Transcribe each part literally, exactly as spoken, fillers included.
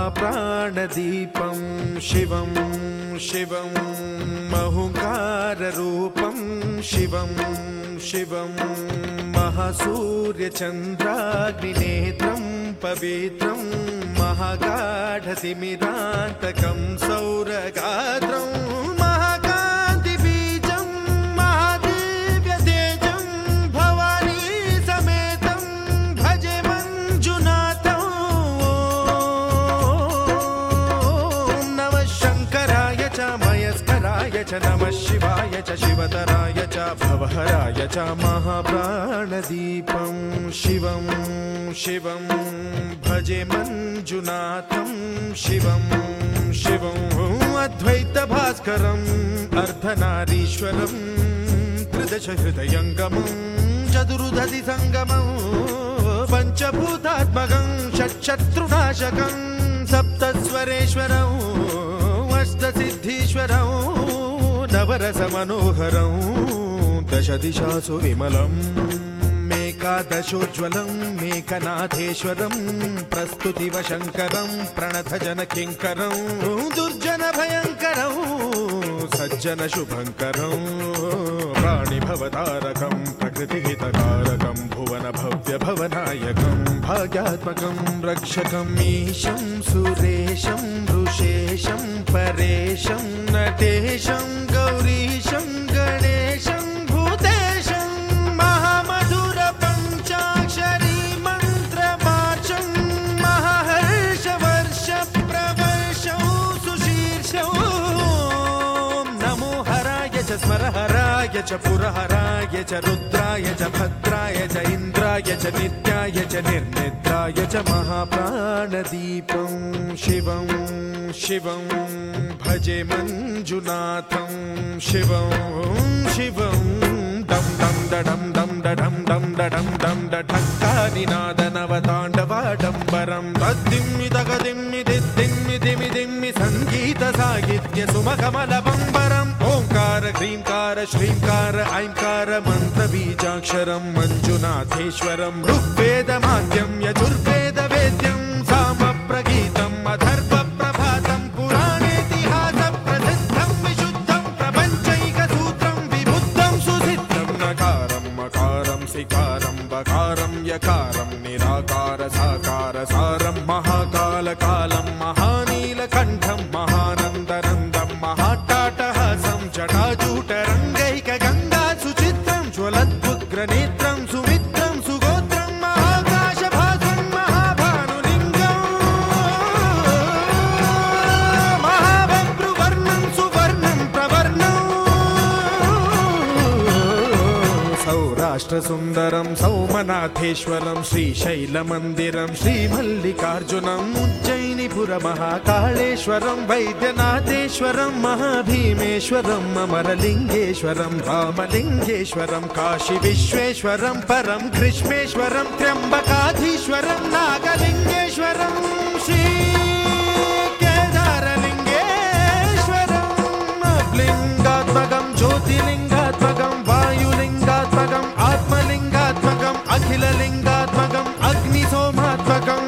महाप्राणदीपं शिवं शिवं महुकाररूपं शिवं शिवं महासूर्यचन्द्राग्निनेत्रं पवित्रं महागाढतिमिरान्तकं सौरगात्रं महाकान्तिबीजं महादिव्यतेजं भवानी समेतं भजे मञ्जुनाथं। ॐ नमः शङ्कराय च मयस्कराय च नमः शिवाय च शिवतराय च भवहराय च महाप्राणदीपं शिवं शिवं भजे मञ्जुनाथं शिवं शिवं अद्वैतभास्करम् अर्धनारीश्वरं त्रिदशहृदयङ्गमं चतुर्दधिसङ्गमं पञ्चभूतात्मकं षट्शत्रुनाशकं सप्तस्वरेश्वरम् अष्टसिद्धीश्वरं नवरसमनोहरं दशदिशासु विमलम् एकादशोज्ज्वलं मेकनाथेश्वरं प्रस्तुतिवशङ्करं प्रणतजनकिङ्करं दुर्जनभयङ्करं सज्जनशुभङ्करं प्राणिभवतारकं प्रकृतिहितकारकं भुवनभव्यभवनायकं भाग्यात्मकं रक्षकं ईशं सुरेशं ऋषेशं परेशं नटेशं गौरीशं गणेशं भूतेशं महामधुर पञ्चाक्षरी मन्त्रवाचं महाहर्षवर्ष प्रवर्षं सुशीर्षं नमो हराय च स्मरहराय च पुरहराय च रुद्राय च भद्राय च इन्द्राय च नित्याय च निर्निद्राय च महाप्राणदीपं शिवं शिवं भजे मञ्जुनाथं शिवं शिवं दं दं दडं दं दडं दं दडं दं डठक्कानिनादनवताण्डवाडम्बरं तद्दिम्मि तगदिम्मि दिद्दिम्मि दिमि दिम्मि सङ्गीतसाहित्य सुमकमलबम्बरम् ओङ्कार ह्रीङ्कार श्रीङ्कार ऐङ्कार मन्त्रबीजाक्षरं मञ्जुनाथेश्वरं ऋग्वेदमाद्यं यजुर्वेदवेद्यं सामप्रगीतम् अथर्वप्रभातं पुराणेतिहासप्रसिद्धं विशुद्धं प्रपञ्चैकसूत्रं विबुद्धं सुसिद्धं नकारं मकारं सिकारं बकारं यकारं निराकार साकार सारं महाकालकालं महानीलकण्ठं महानन्दनन्दं महाट्टाटहासं जटाजूटरङ्गैकगङ्गा सुचित्रं ज्वलद्वुग्रनेत्रं सुमित्रं सुगोत्रं महाकाशभासं महाभानुलिङ्गं महाबभ्रुवर्णं सुवर्णं प्रवर्णं सौराष्ट्रसुन्दरं सौमनाथेश्वरं श्रीशैलमन्दिरं श्रीमल्लिकार्जुनम् उज्जयिनीपुरमहाकाळेश्वरं वैद्यनाथेश्वरं महाभीमेश्वरं अमरलिङ्गेश्वरं रामलिङ्गेश्वरं काशीविश्वेश्वरं परं ग्रीष्मेश्वरं त्र्यम्बकाधीश्वरं नागलिङ्गेश्वरं श्रीकेदारलिङ्गेश्वरं लिङ्गात्मकं ज्योतिलिङ्गात्मकं वायुलिङ्गात्मकम् आत्मलिङ्गात्मकम् अखिललिङ्गात्मकम् अग्निसोमात्मकम्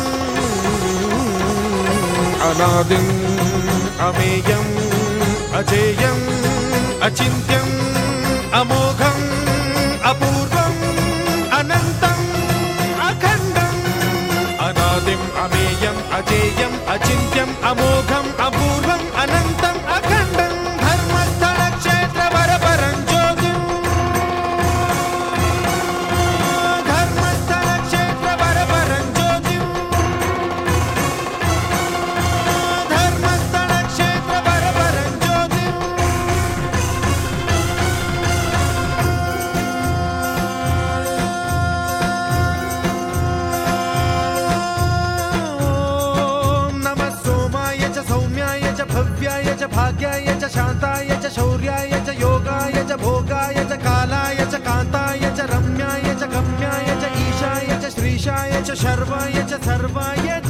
अनादिम् अमेयम् अजेयम् अचिन्त्यम् अमोघम् अपूर्वम् अनन्तम् अखण्डम् अनादिम् अमेयम् अजेयम् अचिन्त्यम् अमोघम् अपूर्वम् अनन्तम् अखण्डम् धर्मस्थलक्षेत्रवरपरं ज्योतिम् धर्मस्थलक्षेत्रवरपरं ज्योतिम् धर्मस्थलक्षेत्रवरपरं ज्योतिम् नमः सोमाय च सौम्याय च भव्याय च भाग्याय च शान्ताय च शौर्याय च योगाय च भोगाय च कालाय च कान्ताय च रम्याय च गम्याय च ईशाय च श्रीशाय च शर्वाय च सर्वाय च